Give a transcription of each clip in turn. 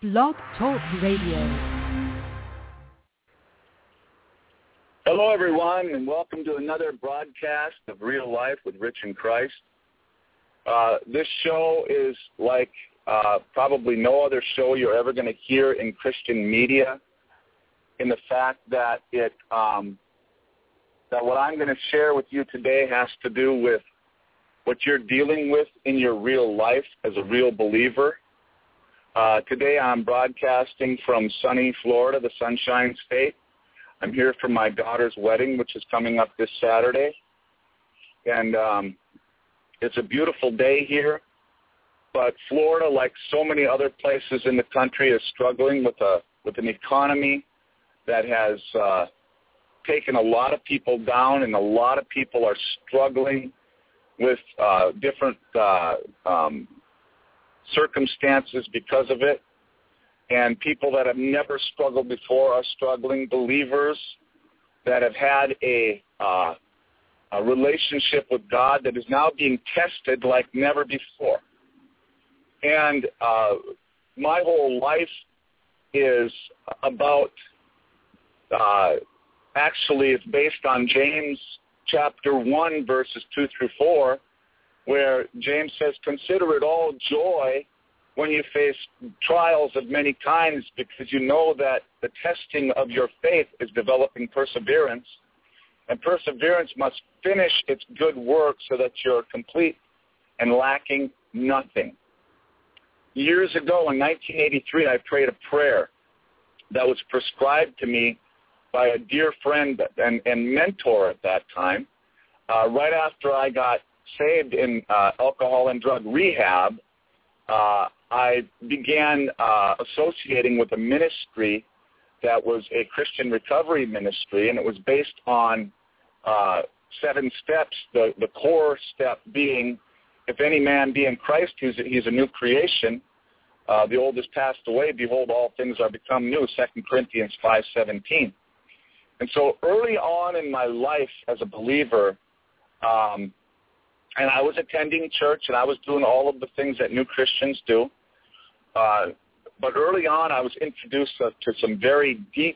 Blog Talk Radio. Hello, everyone, and welcome to another broadcast of Real Life with Rich in Christ. This show is like probably no other show you're ever going to hear in Christian media, in the fact that that what I'm going to share with you today has to do with what you're dealing with in your real life as a real believer. Today I'm broadcasting from sunny Florida, the Sunshine State. I'm here for my daughter's wedding, which is coming up this Saturday. And it's a beautiful day here. But Florida, like so many other places in the country, is struggling with an economy that has taken a lot of people down, and a lot of people are struggling with different circumstances because of it. And people that have never struggled before are struggling. Believers that have had a relationship with God that is now being tested like never before. And my whole life is about, actually it's based on James chapter 1, verses 2 through 4, where James says, "Consider it all joy when you face trials of many kinds, because you know that the testing of your faith is developing perseverance. And perseverance must finish its good work so that you're complete and lacking nothing." Years ago in 1983, I prayed a prayer that was prescribed to me by a dear friend and mentor at that time. Right after I got saved in alcohol and drug rehab, I began associating with a ministry that was a Christian recovery ministry, and it was based on 7 steps, the core step being, if any man be in Christ, he's a new creation. The old has passed away. Behold, all things are become new, 2 Corinthians 5:17. And so early on in my life as a believer, and I was attending church, and I was doing all of the things that new Christians do. But early on, I was introduced to some very deep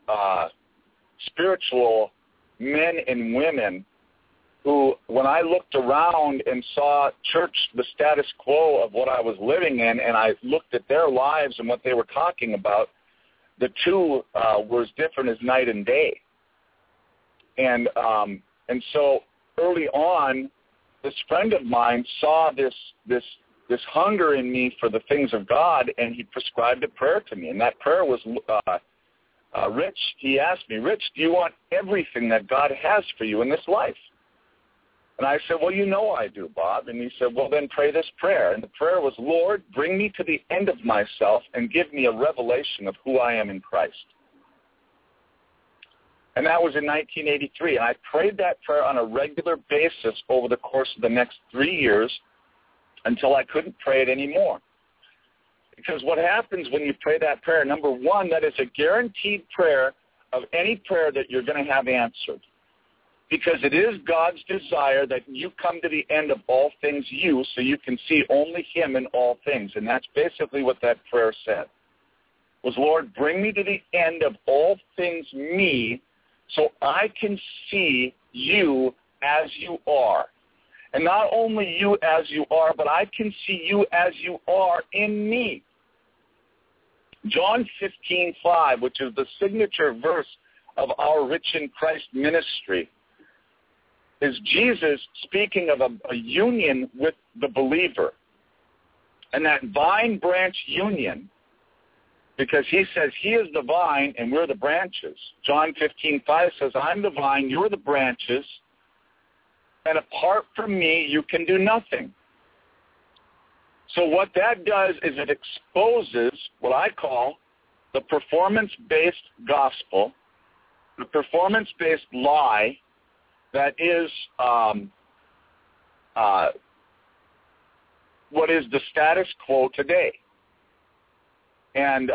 spiritual men and women who, when I looked around and saw church, the status quo of what I was living in, and I looked at their lives and what they were talking about, the two were as different as night and day. And so early on, this friend of mine saw this hunger in me for the things of God, and he prescribed a prayer to me. And that prayer was, Rich, he asked me, "Rich, do you want everything that God has for you in this life?" And I said, "Well, you know I do, Bob." And he said, "Well, then pray this prayer." And the prayer was, "Lord, bring me to the end of myself and give me a revelation of who I am in Christ." And that was in 1983. And I prayed that prayer on a regular basis over the course of the next 3 years until I couldn't pray it anymore. Because what happens when you pray that prayer, number one, that is a guaranteed prayer of any prayer that you're going to have answered. Because it is God's desire that you come to the end of all things so you can see only Him in all things. And that's basically what that prayer said. Was, "Lord, bring me to the end of all things me, so I can see you as you are. And not only you as you are, but I can see you as you are in me." John 15:5, which is the signature verse of our Rich in Christ ministry, is Jesus speaking of a union with the believer. And that vine-branch union, because he says he is the vine and we're the branches. John 15:5 says, "I'm the vine, you're the branches, and apart from me, you can do nothing." So what that does is it exposes what I call the performance-based gospel, the performance-based lie that is what is the status quo today. And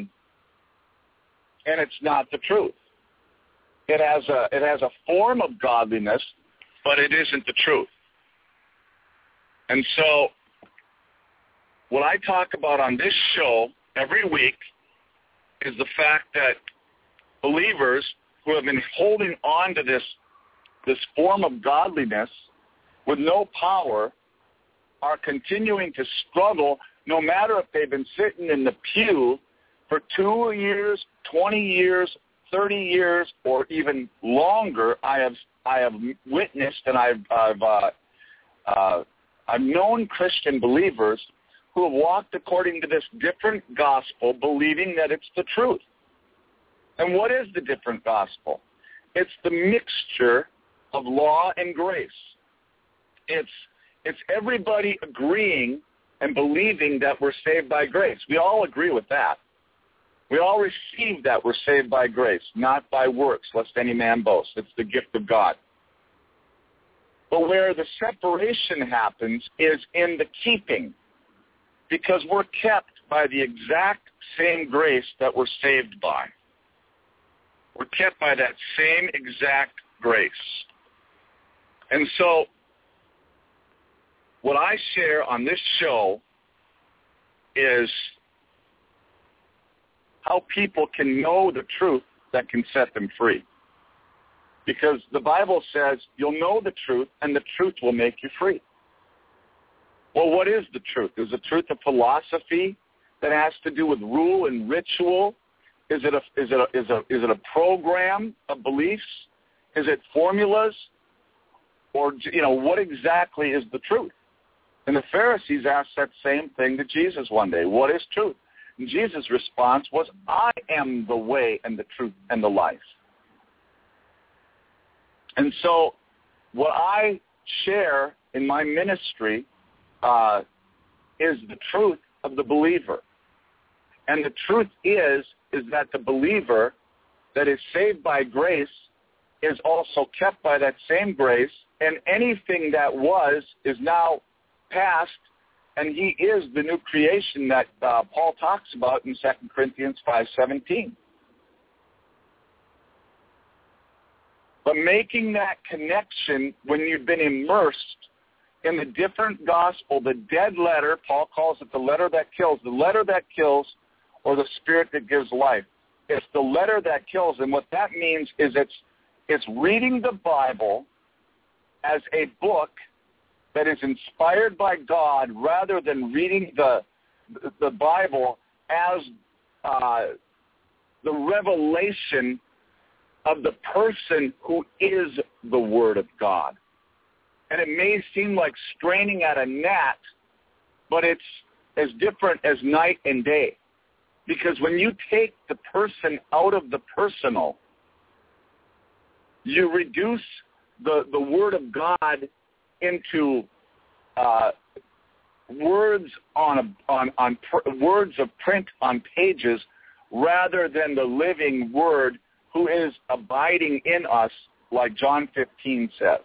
it's not the truth. It has a form of godliness, but it isn't the truth. And so what I talk about on this show every week is the fact that believers who have been holding on to this form of godliness with no power are continuing to struggle, no matter if they've been sitting in the pew for 2 years, 20 years, 30 years, or even longer. I have witnessed and I've known Christian believers who have walked according to this different gospel, believing that it's the truth. And what is the different gospel? It's the mixture of law and grace. It's everybody agreeing and believing that we're saved by grace. We all agree with that. We all receive that we're saved by grace, not by works, lest any man boast. It's the gift of God. But where the separation happens is in the keeping, because we're kept by the exact same grace that we're saved by. We're kept by that same exact grace. And so what I share on this show is how people can know the truth that can set them free. Because the Bible says you'll know the truth and the truth will make you free. Well, what is the truth? Is the truth a philosophy that has to do with rule and ritual? Is it a program of beliefs? Is it formulas? Or, what exactly is the truth? And the Pharisees asked that same thing to Jesus one day. What is truth? And Jesus' response was, I am the way and the truth and the life. And so what I share in my ministry is the truth of the believer. And the truth is that the believer that is saved by grace is also kept by that same grace, and anything that was is now past, and he is the new creation that Paul talks about in 2 Corinthians 5:17. But making that connection when you've been immersed in the different gospel, the dead letter, Paul calls it the letter that kills or the spirit that gives life. It's the letter that kills, and what that means is it's reading the Bible as a book that is inspired by God rather than reading the Bible as the revelation of the person who is the Word of God. And it may seem like straining at a gnat, but it's as different as night and day. Because when you take the person out of the personal, you reduce the Word of God into words words of print on pages, rather than the living Word who is abiding in us, like John 15 says.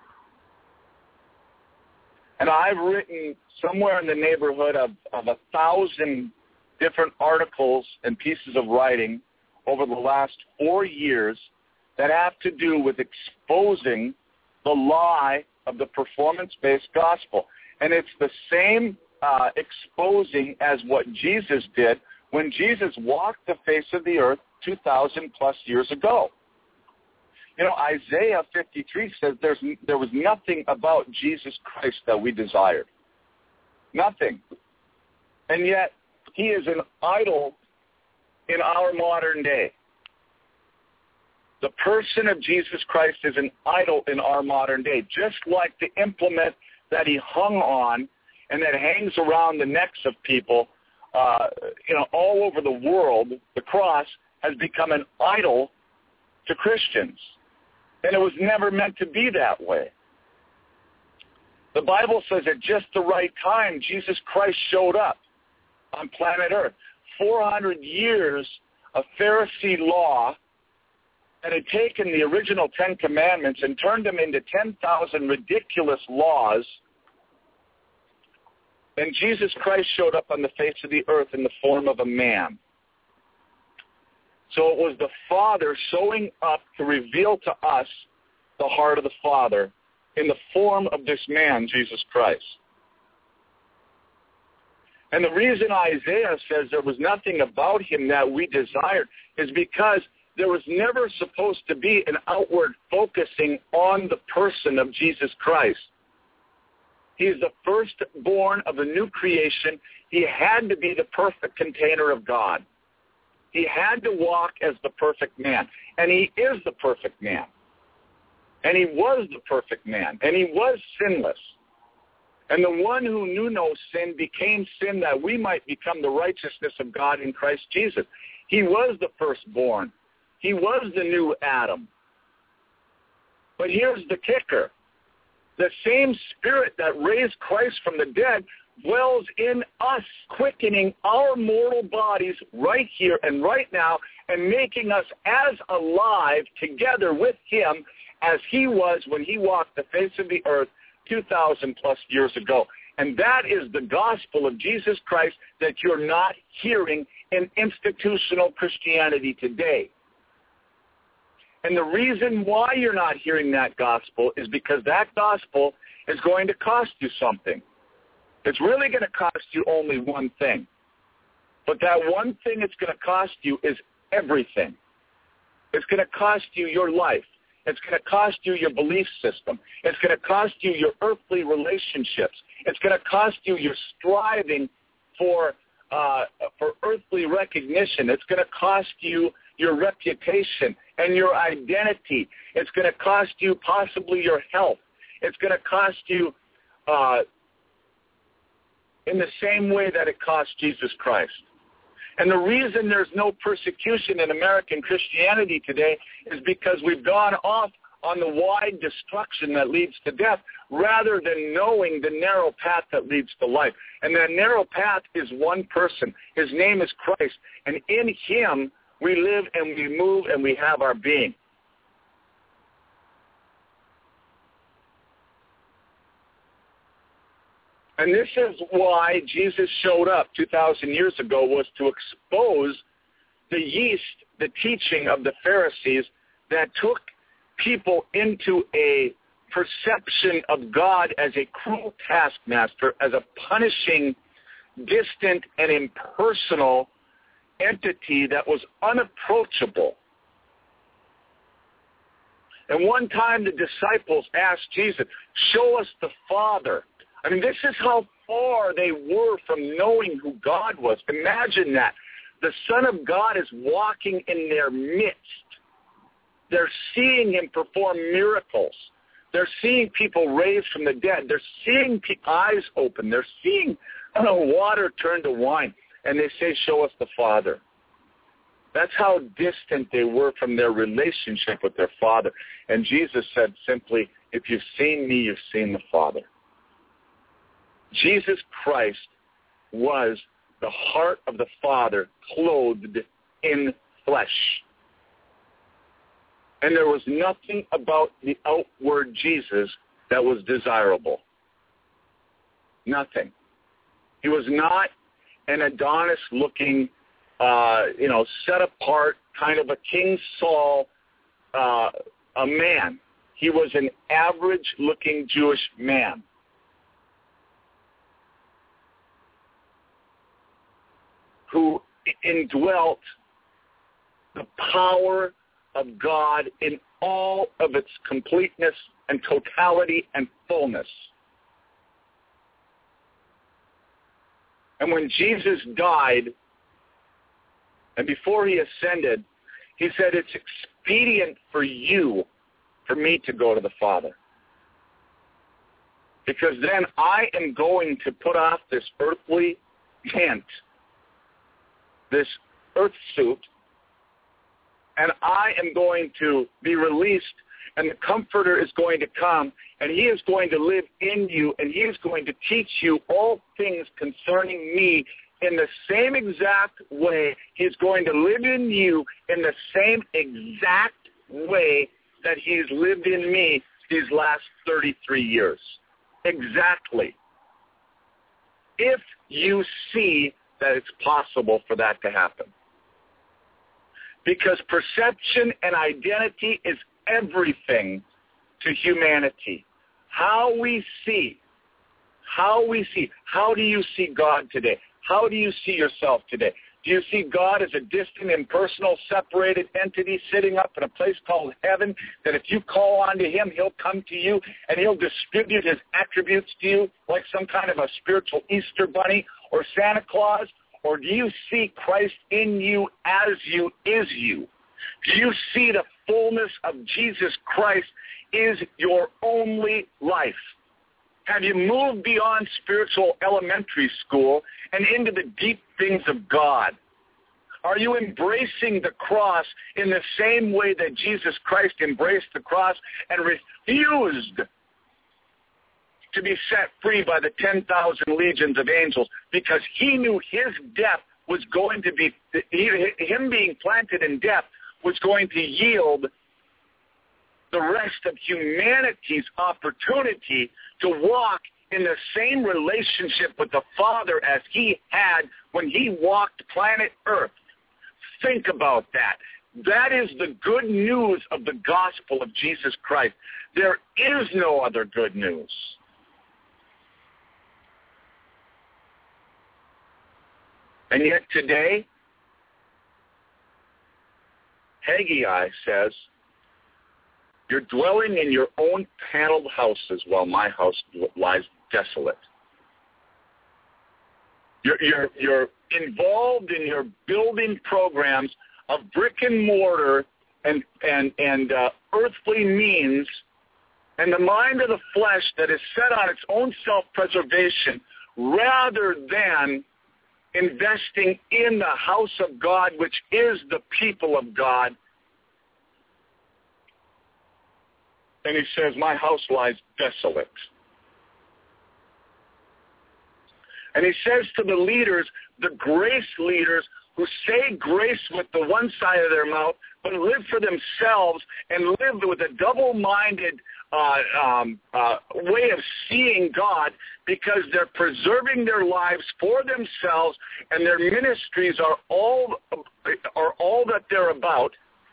And I've written somewhere in the neighborhood of 1,000 different articles and pieces of writing over the last 4 years that have to do with exposing the lie of the performance-based gospel. And it's the same exposing as what Jesus did when Jesus walked the face of the earth 2,000 plus years ago. Isaiah 53 says there was nothing about Jesus Christ that we desired. Nothing. And yet, he is an idol in our modern day. The person of Jesus Christ is an idol in our modern day, just like the implement that he hung on and that hangs around the necks of people, all over the world. The cross has become an idol to Christians. And it was never meant to be that way. The Bible says at just the right time, Jesus Christ showed up on planet Earth. 400 years of Pharisee law that had taken the original 10 Commandments and turned them into 10,000 ridiculous laws. And Jesus Christ showed up on the face of the earth in the form of a man. So it was the Father showing up to reveal to us the heart of the Father in the form of this man, Jesus Christ. And the reason Isaiah says there was nothing about him that we desired is because there was never supposed to be an outward focusing on the person of Jesus Christ. He is the firstborn of a new creation. He had to be the perfect container of God. He had to walk as the perfect man. And he is the perfect man. And he was the perfect man. And he was sinless. And the one who knew no sin became sin that we might become the righteousness of God in Christ Jesus. He was the firstborn. He was the new Adam. But here's the kicker. The same Spirit that raised Christ from the dead dwells in us, quickening our mortal bodies right here and right now and making us as alive together with him as he was when he walked the face of the earth 2,000 plus years ago. And that is the gospel of Jesus Christ that you're not hearing in institutional Christianity today. And the reason why you're not hearing that gospel is because that gospel is going to cost you something. It's really going to cost you only one thing. But that one thing it's going to cost you is everything. It's going to cost you your life. It's going to cost you your belief system. It's going to cost you your earthly relationships. It's going to cost you your striving for earthly recognition. It's going to cost you your reputation and your identity. It's going to cost you possibly your health. It's going to cost you in the same way that it cost Jesus Christ. And the reason there's no persecution in American Christianity today is because we've gone off on the wide destruction that leads to death rather than knowing the narrow path that leads to life. And that narrow path is one person. His name is Christ. And in him we live and we move and we have our being. And this is why Jesus showed up 2,000 years ago, was to expose the yeast, the teaching of the Pharisees that took people into a perception of God as a cruel taskmaster, as a punishing, distant, and impersonal entity that was unapproachable. And one time the disciples asked Jesus, "Show us the Father." I mean, this is how far they were from knowing who God was. Imagine that. The Son of God is walking in their midst. They're seeing him perform miracles. They're seeing people raised from the dead. They're seeing eyes open. They're seeing water turn to wine. And they say, "Show us the Father." That's how distant they were from their relationship with their Father. And Jesus said simply, "If you've seen me, you've seen the Father." Jesus Christ was the heart of the Father clothed in flesh. And there was nothing about the outward Jesus that was desirable. Nothing. He was not an Adonis-looking, set apart, kind of a King Saul, a man. He was an average-looking Jewish man. Who indwelt the power of God in all of its completeness and totality and fullness. And when Jesus died, and before he ascended, he said, "It's expedient for me to go to the Father. Because then I am going to put off this earthly tent, this earth suit, and I am going to be released, and the Comforter is going to come, and he is going to live in you, and he is going to teach you all things concerning me in the same exact way. He's going to live in you in the same exact way that he's lived in me these last 33 years. Exactly. If you see that it's possible for that to happen. Because perception and identity is everything to humanity. How we see. How do you see God today? How do you see yourself today? Do you see God as a distant, impersonal, separated entity sitting up in a place called heaven, that if you call on to him, he'll come to you and he'll distribute his attributes to you like some kind of a spiritual Easter bunny or Santa Claus? Or do you see Christ in you as you is you? Do you see the fullness of Jesus Christ is your only life? Have you moved beyond spiritual elementary school and into the deep things of God? Are you embracing the cross in the same way that Jesus Christ embraced the cross and refused to be set free by the 10,000 legions of angels because he knew his death was going to be, him being planted in death was going to yield the rest of humanity's opportunity to walk in the same relationship with the Father as he had when he walked planet Earth. Think about that. That is the good news of the gospel of Jesus Christ. There is no other good news. And yet today, Haggai says, you're dwelling in your own paneled houses while my house lies desolate. You're involved in your building programs of brick and mortar and earthly means, and the mind of the flesh that is set on its own self-preservation rather than investing in the house of God, which is the people of God. And he says, my house lies desolate. And he says to the leaders, the grace leaders who say grace with the one side of their mouth, but live for themselves and live with a double-minded way of seeing God because they're preserving their lives for themselves and their ministries are all that they're about.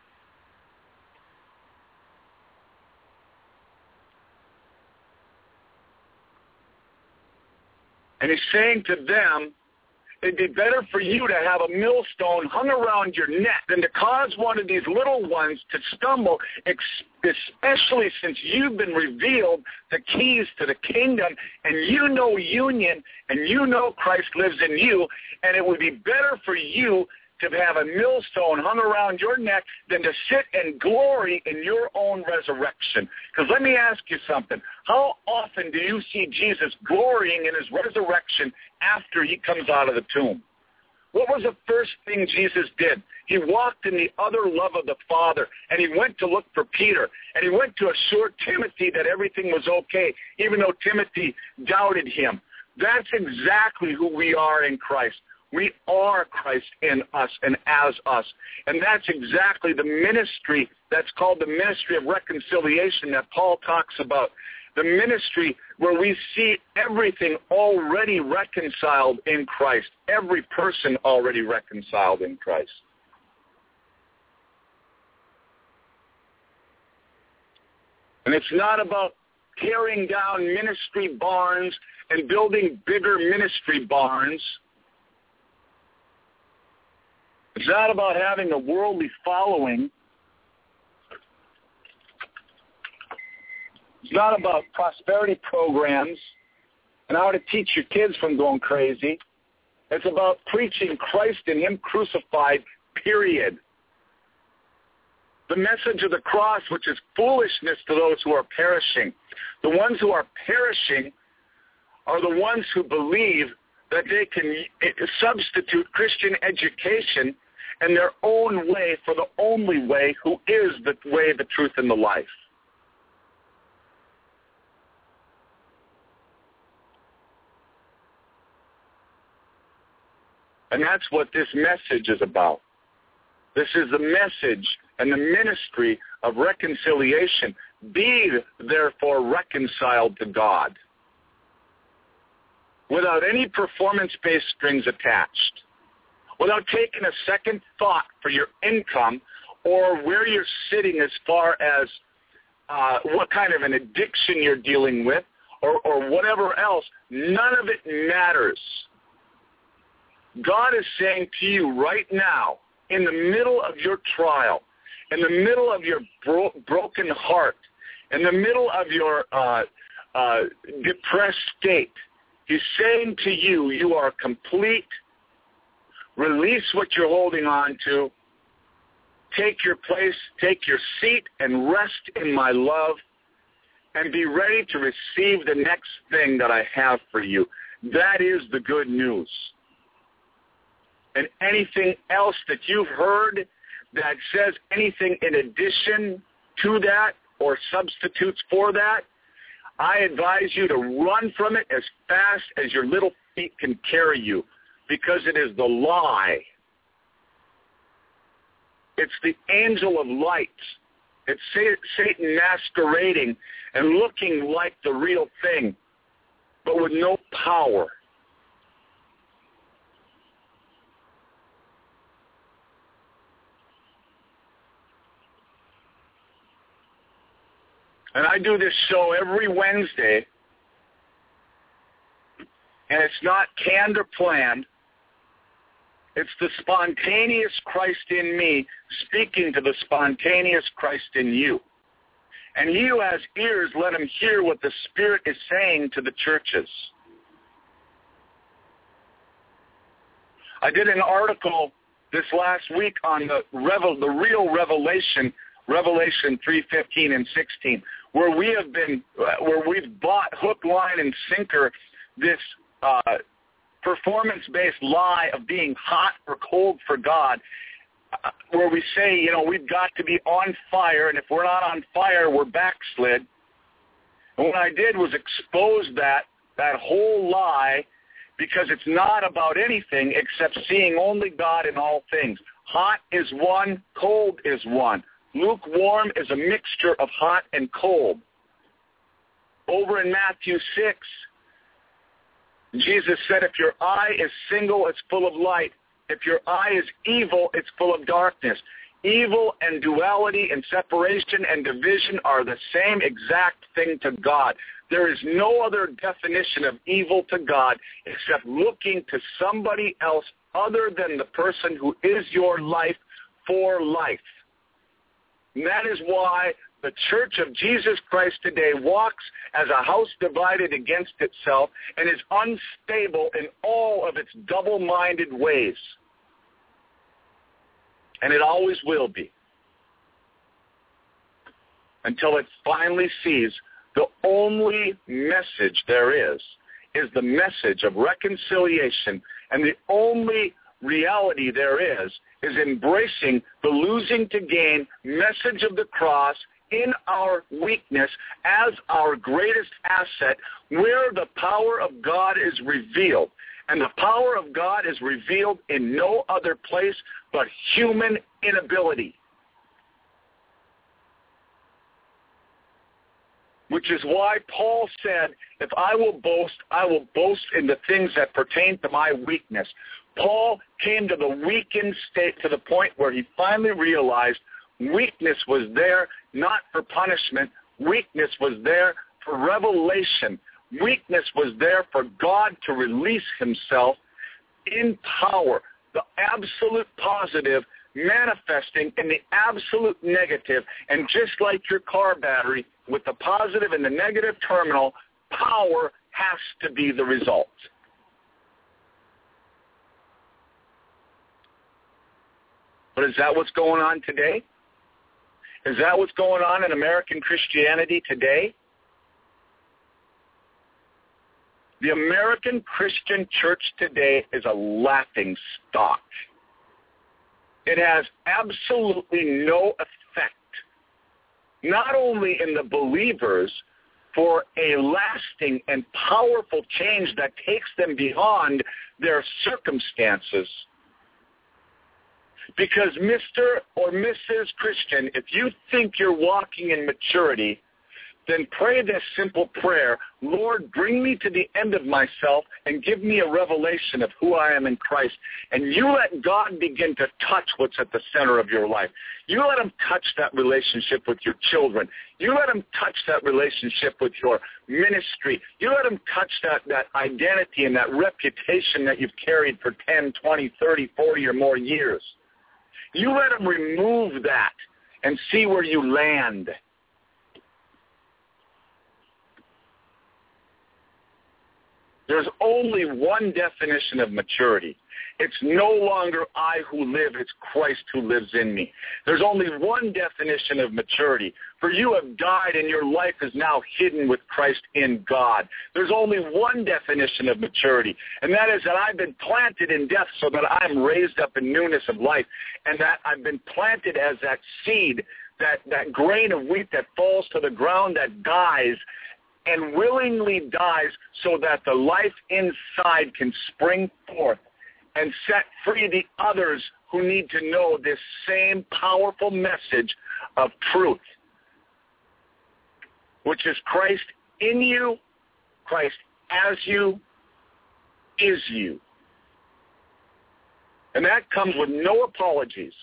And he's saying to them, it'd be better for you to have a millstone hung around your neck than to cause one of these little ones to stumble, especially since you've been revealed the keys to the kingdom, and you know union, and you know Christ lives in you, and it would be better for you to have a millstone hung around your neck than to sit and glory in your own resurrection. Because let me ask you something. How often do you see Jesus glorying in his resurrection after he comes out of the tomb? What was the first thing Jesus did? He walked in the other love of the Father, and he went to look for Peter, and he went to assure Timothy that everything was okay, even though Timothy doubted him. That's exactly who we are in Christ. We are Christ in us and as us. And that's exactly the ministry that's called the ministry of reconciliation that Paul talks about. The ministry where we see everything already reconciled in Christ. Every person already reconciled in Christ. And it's not about tearing down ministry barns and building bigger ministry barns. It's not about having a worldly following. It's not about prosperity programs and how to teach your kids from going crazy. It's about preaching Christ and him crucified, period. The message of the cross, which is foolishness to those who are perishing. The ones who are perishing are the ones who believe that they can substitute Christian education and their own way for the only way, who is the way, the truth, and the life. And that's what this message is about. This is the message and the ministry of reconciliation. Be therefore reconciled to God without any performance-based strings attached, without taking a second thought for your income or where you're sitting as far as what kind of an addiction you're dealing with or whatever else. None of it matters. God is saying to you right now, in the middle of your trial, in the middle of your broken heart, in the middle of your depressed state, He's saying to you, you are complete. Release what you're holding on to. Take your place, take your seat, and rest in my love, and be ready to receive the next thing that I have for you. That is the good news. And anything else that you've heard that says anything in addition to that or substitutes for that, I advise you to run from it as fast as your little feet can carry you, because it is the lie. It's the angel of light. It's Satan masquerading and looking like the real thing, but with no power. And I do this show every Wednesday, and it's not canned or planned. It's the spontaneous Christ in me speaking to the spontaneous Christ in you. And he who has ears, let him hear what the Spirit is saying to the churches. I did an article this last week on the real revelation, Revelation 3:15 and 16, where we've bought hook, line, and sinker this performance-based lie of being hot or cold for God, where we say, we've got to be on fire, and if we're not on fire, we're backslid. And what I did was expose that whole lie, because it's not about anything except seeing only God in all things. Hot is one, cold is one. Lukewarm is a mixture of hot and cold. Over in Matthew 6, Jesus said, if your eye is single, it's full of light. If your eye is evil, it's full of darkness. Evil and duality and separation and division are the same exact thing to God. There is no other definition of evil to God except looking to somebody else other than the person who is your life for life. And that is why the Church of Jesus Christ today walks as a house divided against itself and is unstable in all of its double-minded ways. And it always will be, until it finally sees the only message there is the message of reconciliation, and the only reality there is embracing the losing to gain message of the cross in our weakness as our greatest asset, where the power of God is revealed. And the power of God is revealed in no other place but human inability. Which is why Paul said, if I will boast in the things that pertain to my weakness. Paul came to the weakened state, to the point where he finally realized weakness was there not for punishment. Weakness was there for revelation. Weakness was there for God to release himself in power, the absolute positive manifesting in the absolute negative. And just like your car battery, with the positive and the negative terminal, power has to be the result. But is that what's going on today? Is that what's going on in American Christianity today? The American Christian church today is a laughing stock. It has absolutely no effect, not only in the believers, for a lasting and powerful change that takes them beyond their circumstances. Because Mr. or Mrs. Christian, if you think you're walking in maturity, then pray this simple prayer: Lord, bring me to the end of myself and give me a revelation of who I am in Christ. And you let God begin to touch what's at the center of your life. You let him touch that relationship with your children. You let him touch that relationship with your ministry. You let him touch that identity and that reputation that you've carried for 10, 20, 30, 40 or more years. You let him remove that and see where you land. There's only one definition of maturity. It's no longer I who live, it's Christ who lives in me. There's only one definition of maturity. For you have died and your life is now hidden with Christ in God. There's only one definition of maturity, and that is that I've been planted in death so that I'm raised up in newness of life, and that I've been planted as that seed, that grain of wheat that falls to the ground, that dies, and willingly dies so that the life inside can spring forth and set free the others who need to know this same powerful message of truth, which is Christ in you, Christ as you, is you. And that comes with no apologies.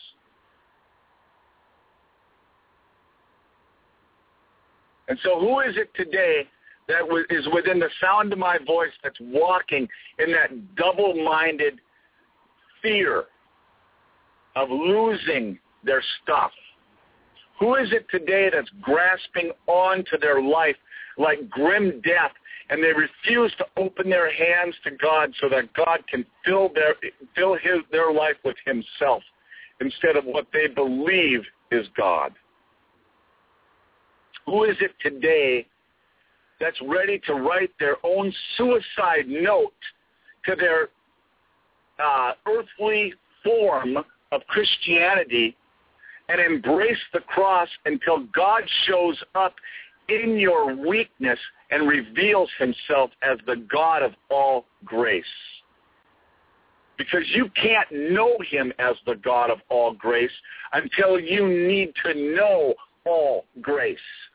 And so who is it today that is within the sound of my voice that's walking in that double-minded fear of losing their stuff? Who is it today that's grasping onto their life like grim death, and they refuse to open their hands to God so that God can fill their life with himself instead of what they believe is God? Who is it today that's ready to write their own suicide note to their earthly form of Christianity and embrace the cross until God shows up in your weakness and reveals himself as the God of all grace? Because you can't know him as the God of all grace until you need to know all grace.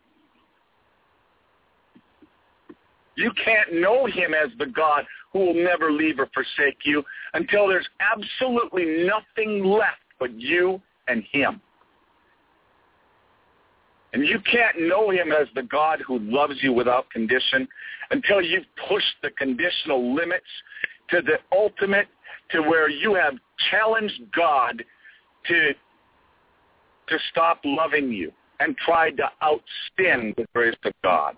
You can't know him as the God who will never leave or forsake you until there's absolutely nothing left but you and him. And you can't know him as the God who loves you without condition until you've pushed the conditional limits to the ultimate, to where you have challenged God to stop loving you and tried to outspin the grace of God.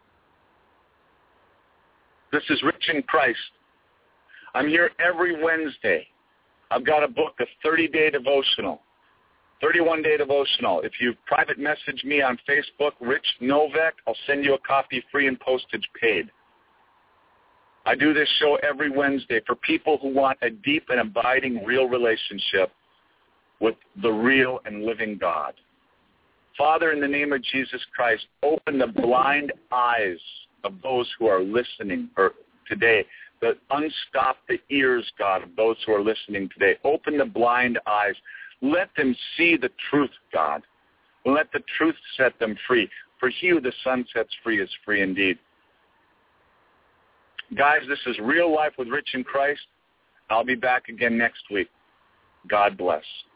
This is Rich in Christ. I'm here every Wednesday. I've got a book, a 30-day devotional, 31-day devotional. If you private message me on Facebook, Rich Novak, I'll send you a copy free and postage paid. I do this show every Wednesday for people who want a deep and abiding real relationship with the real and living God. Father, in the name of Jesus Christ, open the blind eyes of those who are listening today. Unstop the ears, God, of those who are listening today. Open the blind eyes. Let them see the truth, God. Let the truth set them free. For he who the Son sets free is free indeed. Guys, this is Real Life with Rich in Christ. I'll be back again next week. God bless.